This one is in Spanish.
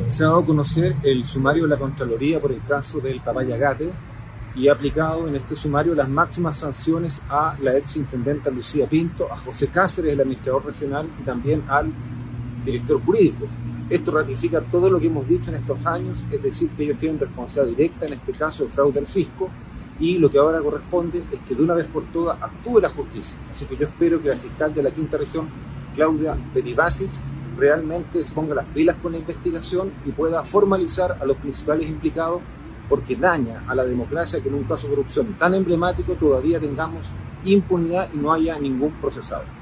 Se ha dado a conocer el sumario de la Contraloría por el caso del Papaya Gate y ha aplicado en este sumario las máximas sanciones a la exintendenta Lucía Pinto, a José Cáceres, el administrador regional, y también al director jurídico. Esto ratifica todo lo que hemos dicho en estos años, es decir, que ellos tienen responsabilidad directa en este caso de fraude al fisco, y lo que ahora corresponde es que de una vez por todas actúe la justicia. Así que yo espero que la fiscal de la Quinta Región, Claudia Perivasic, realmente se ponga las pilas con la investigación y pueda formalizar a los principales implicados, porque daña a la democracia que en un caso de corrupción tan emblemático todavía tengamos impunidad y no haya ningún procesado.